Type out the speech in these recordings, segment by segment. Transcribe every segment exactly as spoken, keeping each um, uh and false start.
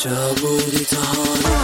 کجا بودی تا حالا؟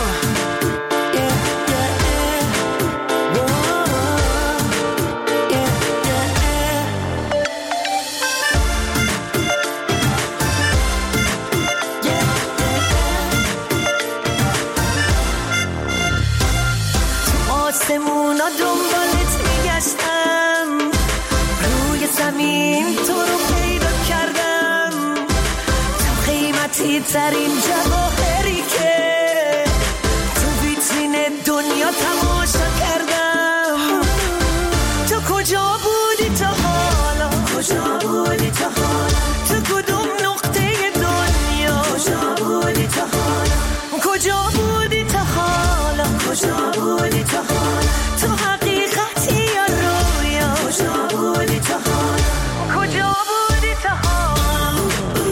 آسمونا دنبالت میگشتم، روی زمین تو رو پیدا کردم، تو قیمتی ترین جواهری که تو ویترین دنیا تماشا کردم. تو کجا بودی تا حالا؟ کجا بودی تا حالا؟ تو کدوم نقطه دنیا؟ کجا بودی تا حالا؟ کجا بودی تا حالا؟ کجا بودی تا حالا؟ تو حقیقتی یا رویا؟ کجا بودی تا حالا؟ کجا بودی تا حالا؟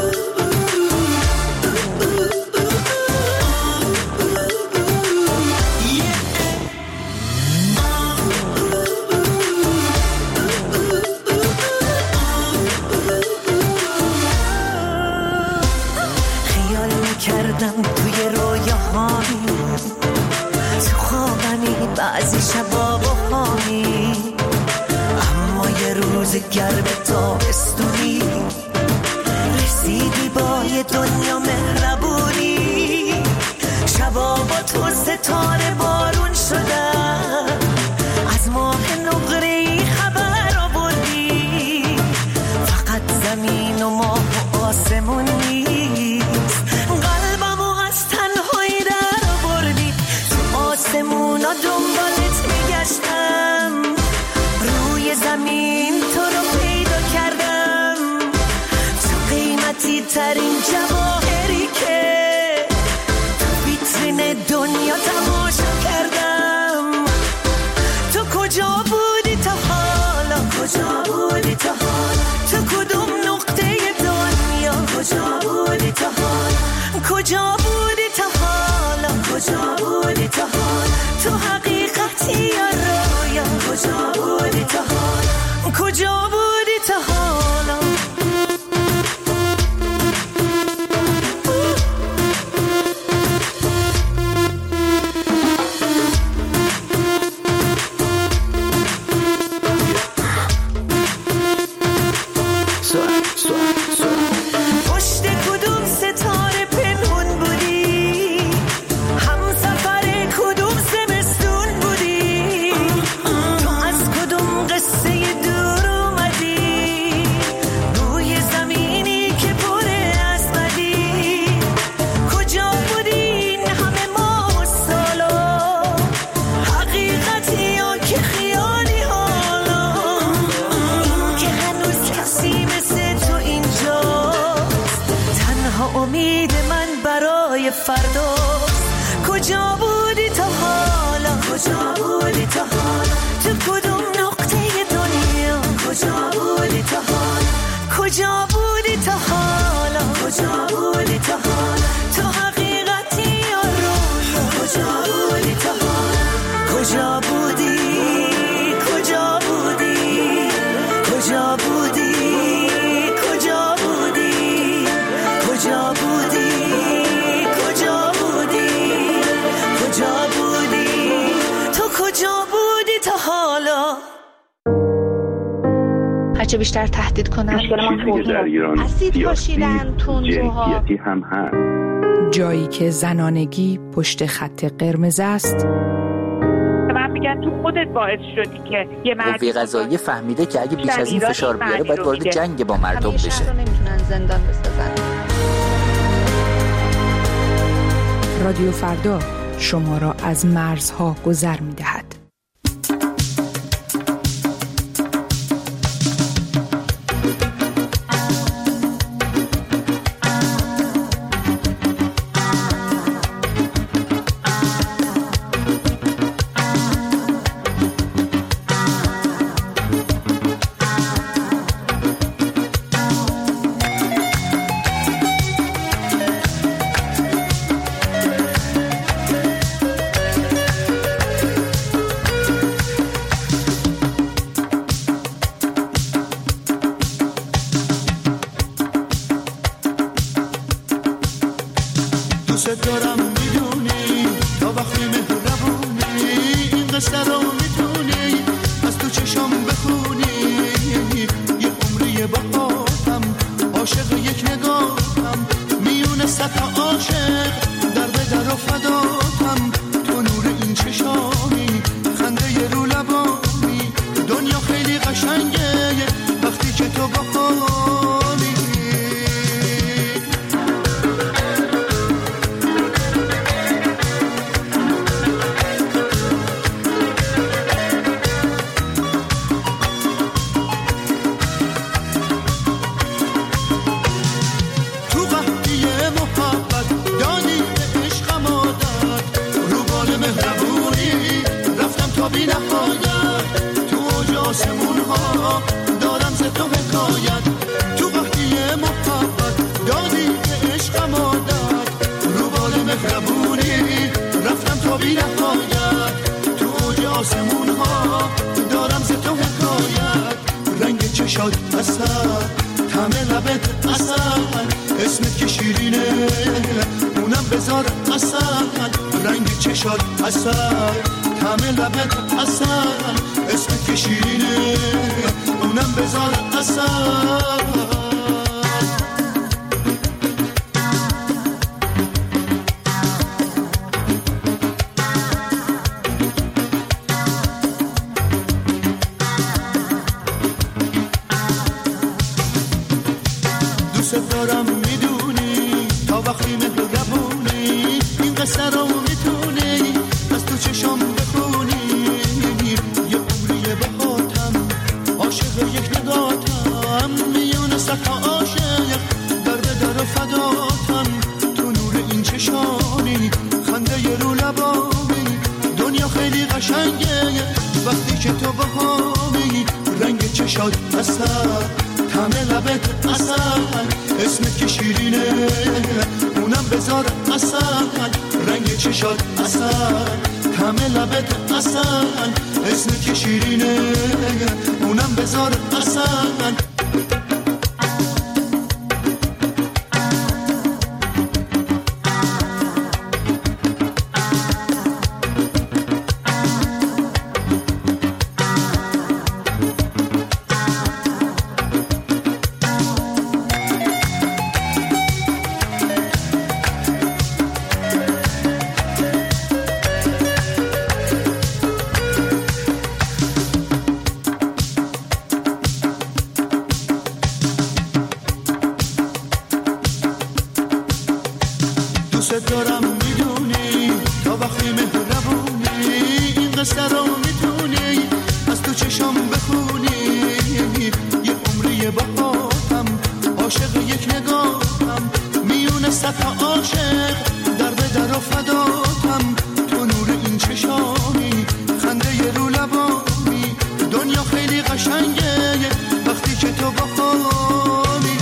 خیال میکردم توی رویاهایی، تو خوابمی بعضی شبا بهایی، اما یه روز گرم تابستونی رسیدی با یه دنیا مهربونی. شبا با تو ستاره بارون شدن، از ماه نقره‌ای خبر آوردی. فقط زمین و ماه و آسمون نیست، قلبمو از تنهایی در آوردی. تو آسمونا دنبالت میگشتم، روی زمین تو رو پیدا کردم، تو قیمتی ترین جواهری که تو ویترین دنیا تماشا کردم. تو کجا بودی تا حالا؟ کجا بودی تا حالا؟ تو کدوم نقطه دنیا؟ کجا بودی تا حالا؟ کجا بودی تا حالا؟ کجا بودی تا حالا؟ تو حقیقتی یا رویا؟ کجا بودی تا حالا؟ کجا بودی تا حالا؟ پشت کدوم ستاره پنهون بودی؟ همسفر کدوم زمستون بودی؟ تو از کدوم قصه دور اومدی؟ روی زمینی که پر از بدی. کجا بودی این همه ماه و سالا؟ حقیقتی یا که خیالی حالا؟ این که هنوز کسی مثل تو اینجاست، تنها امید من برای فرداست. کجا بودی تا حالا؟ کجا بودی تا حالا؟ تو کدوم نقطه دنیا؟ کجا بودی تا حالا؟ کجا بودی تا حالا؟ کجا بودی تا حالا؟ تو حقیقتی یا رویا؟ کجا بودی تا حالا؟ کجا بودی؟ کجا بودی؟ کجا بودی؟ کجا بودی؟ کجا بودی؟ کجا بودی؟ کجا بودی؟ تو کجا بودی تا حالا؟ هرچه بیشتر تهدید کنن چیزی در ایران اسید پاشیدن، تندروها، جنسیتی هم هست. جایی که زنانگی پشت خط قرمز است. من میگن تو خودت باعث شدی که یه مرد قوه قضاییه فهمیده که اگه بیش از این فشار بیاره باید وارد جنگ با مردم بشه. شهر رو نمیتونن زندان بسازن. رادیو فردا شما را از مرزها گذر می‌دهد. دارم میدونی تا وقتی مهربونی این قصه رو میتونی از تو چشم بخونی یه عمری باهاتم عاشق یک نگاهم میونه صد تا عاشق در به در و فداتم تو نور این چشامی خنده ی رو لبامی دنیا خیلی قشنگه وقتی که تو باهامی بی نهایت تو اوج آسمون ها دارم ز تو حکایت تو وقتی محبت دادی به عشقم عادت رو بال مهربونی رفتم تا بی نهایت تو اوج آسمون ها دارم ز تو حکایت رنگ چشات اصل طعم لبت اصل اسمت که شیرینه اونم بذار اصل رنگ چشات اصل طعم لبت اصل اسمت که شیرینه اونم بذار اصل دوست دارم میدونی تا وقتی مهربونی این قصه رو میتونی از تو چشم بخونی یه عمری بهاتم عاشق یک نگاتم میونه صد تا عاشق در به در و فداتم تو نور این چشانی خنده ی رو لبامی دنیا خیلی قشنگه وقتی که تو باهامی رنگ چشات اصل طعم لبت اصل اسمت که شیرینه اونم بذار اصل رنگ چشات اصل طعم لبت اصل اسمت که شیرینه اونم بذار اصل دوست دارم میدونی تا وقتی مهربونی این قصه رو میتونی از تو چشم بخونی یه عمری باهاتم عاشق یک نگاهم میونه صد تا عاشق در به در و فداتم تو نور این چشامی خنده ی رو لبامی دنیا خیلی قشنگه وقتی که تو باهامی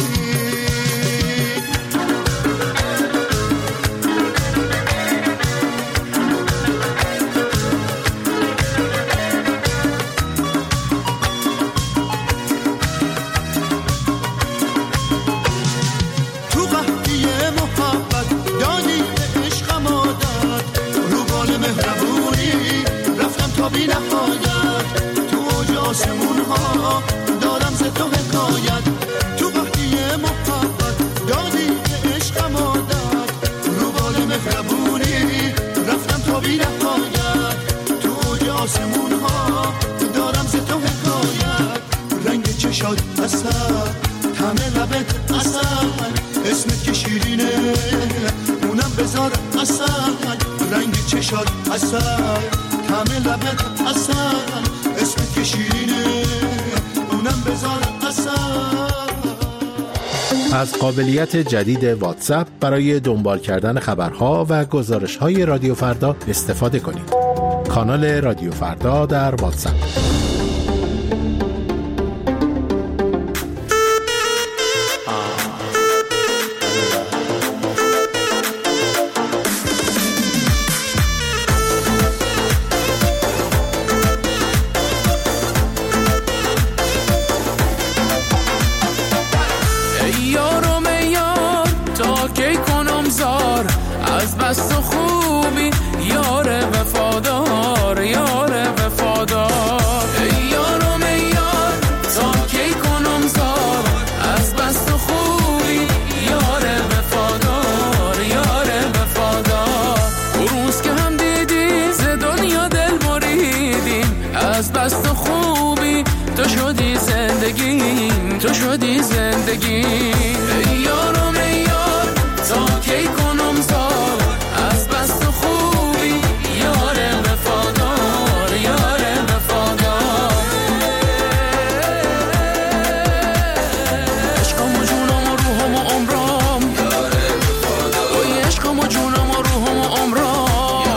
بی نهایت تو اوج آسمون ها دارم ز تو حکایت تو وقتی محبت دادی به عشقم عادت رو بال مهربونی رفتم تا بی نهایت تو اوج آسمون ها دارم ز تو حکایت رنگ چشات اصل طعم لبت اصل اسمت که شیرینه اونم بذار اصل رنگ چشات اصل طعم لبت اصل اسمت که شیرینه اونم بذار اصل. از قابلیت جدید واتساپ برای دنبال کردن خبرها و گزارش‌های رادیو فردا استفاده کنید. کانال رادیو فردا در واتساپ. از بس از بس تو خوبی، تو شدی زندگی، تو شدی زندگی. ای یارم ای یار تا کی کنم زار، از بس تو خوبی یار وفادار، یار وفادار. عشقم و جونم و روحم و عمرم، یار وفادار. اوی عشقم و جونم و روحم و عمرم،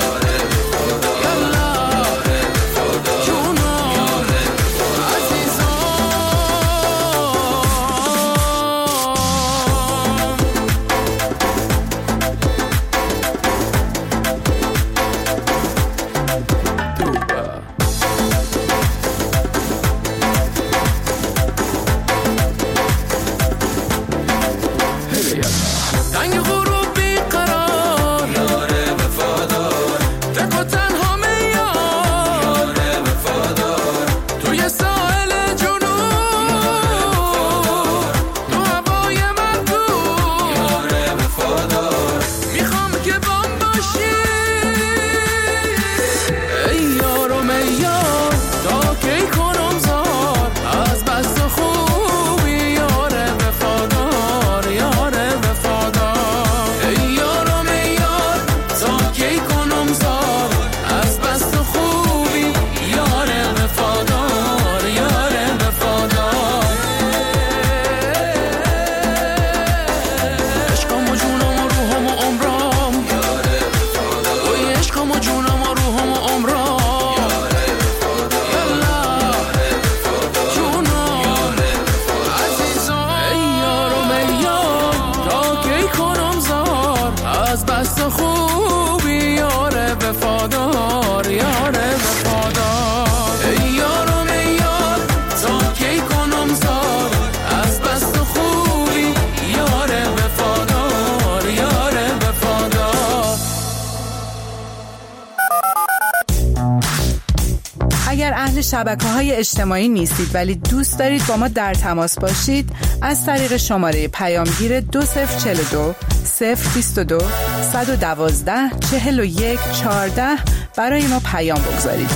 شبکه‌های اجتماعی نیستید ولی دوست دارید با ما در تماس باشید، از طریق شماره پیامگیر دو صفر چهل و دو صفر بیست و دو صد و دوازده چهل و یک چهارده برای ما پیام بگذارید.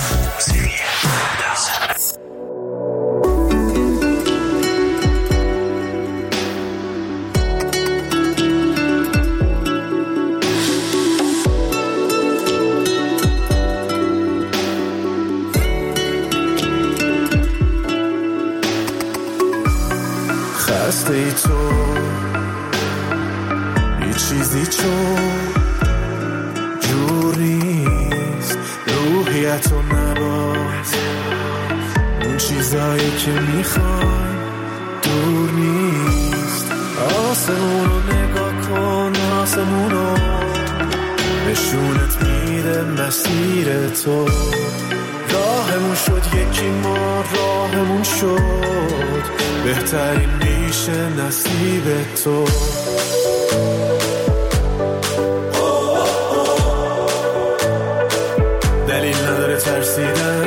خسته ای تو یه چیزی چون جور نیست، روحیت و نباز اون چیزایی که میخوای دور نیست. آسمون رو نگاه کن، آسمون رو نشونت میده مسیر تو. راهمون شد یکی، ما راهمون شد بهترین میشه نصیب تو. دلیل نداره ترسیدن،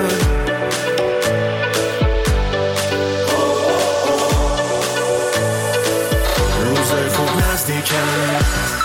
روزای خوب نزدیکن.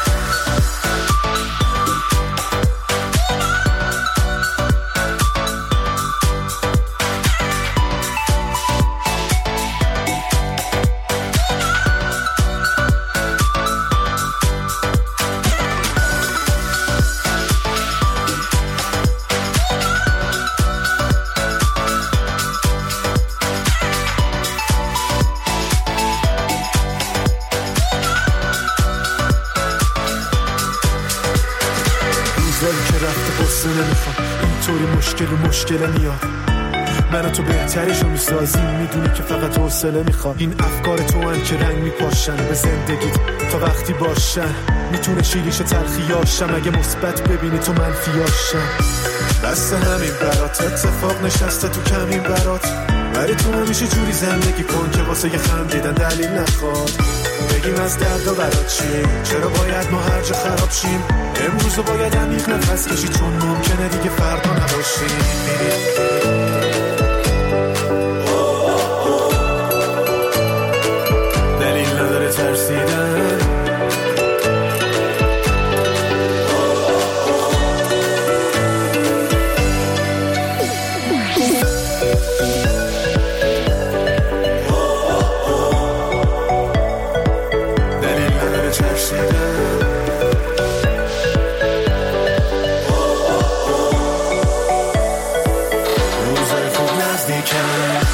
اینطوری مشکل و مشکل میاد، من و تو بهتریشو میسازیم، میدونی که فقط حوصله میخواد. این افکار تو هم که رنگ میپاشن به زندگیت تا وقتی باشن، میتونه شیریش تلخیاشم اگه مثبت ببینی تو منفیاشم. بس همین برات اتفاق نشسته تو کمین برات، ولی تو همیشه جوری زندگی کن که واسه یه خندیدن دلیل نخواد. بگیم از دردا برات چی، چرا باید ما هر جا خراب شیم؟ امروزو باید عمیق نفس کشی چون ممکنه دیگه فردا نباشیم. دلیل نداره ترسیدن، کرد.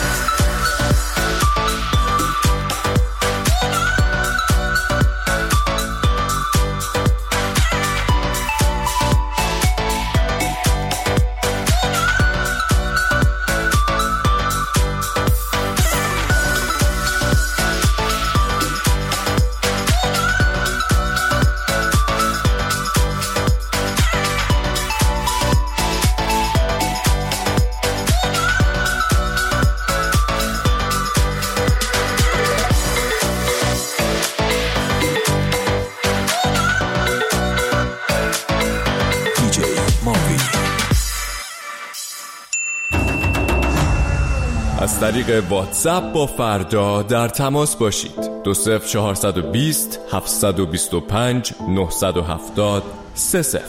از طریق واتساپ با فردا در تماس باشید. دو صفر چهارصد و بیست هفتصد و بیست و پنج نهصد و هفتاد سه صفر.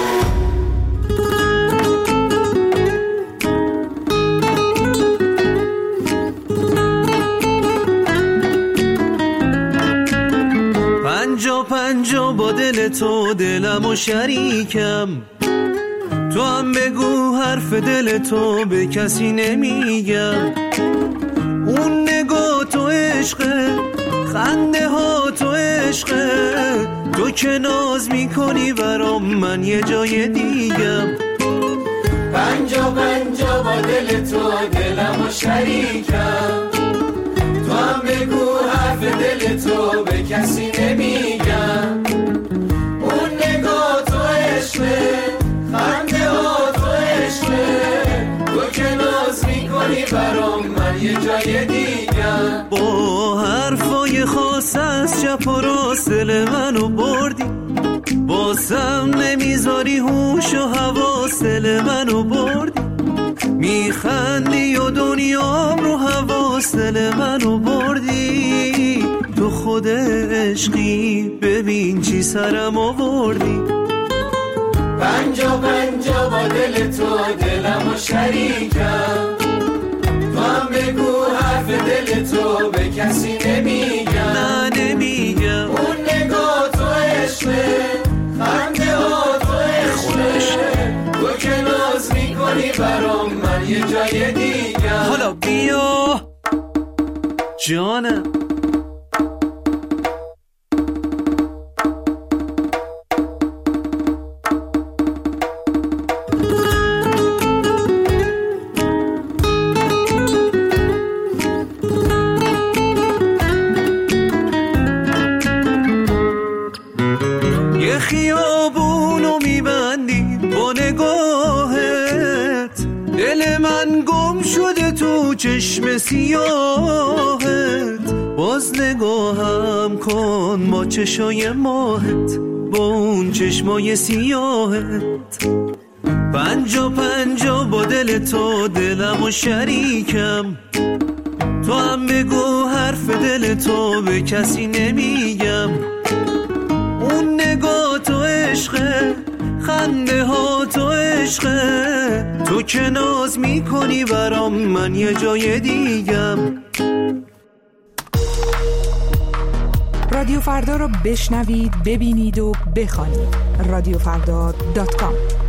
پنجا پنجا با دل تو دلم و شریکم، تو هم بگو حرف دل تو به کسی نمیگم. اون نگاه تو عشقه، خنده ها تو عشقه، تو که ناز میکنی برام من یه جای دیگم. پنجا پنجا با دل تو دلم و شریکم، تو هم بگو حرف دل تو به کسی نمیگم. اون نگاه تو عشقه، خنده ها تو عشقه، تو که ناز میکنی برام من یه جای دیگم. با حرفای خاص از چپ و راست دل منو بردی، بازم نمیذاری هوش و حواس دل منو بردی. میخندی و دنیام رو حواس دل منو بردی. تو خود عشقی ببین چی سرم آوردی. پنجا پنجا با دل تو دلم و شریکم، تو هم بگو حرف دل تو به کسی نمیگم. نه نمیگم. اون نگاه تو عشقه، خنده ها تو عشقه، تو که ناز میکنی برام من یه جای دیگم. حالا بیا جانم. خیابونو میبندی با نگاهت، دل من گم شده تو چشم سیاهت. باز نگاهم کن با چشای ماهت، با اون چشمای سیاهت. پنجا پنجا با دل تو دلم و شریکم، تو هم بگو حرف دل تو به کسی نمیگم. اون نگاه تو عشقه، خنده ها تو عشقه، تو که ناز میکنی برام من یه جای دیگم. رادیو فردا رو بشنوید، ببینید و بخوانید. رادیو فردا دات کام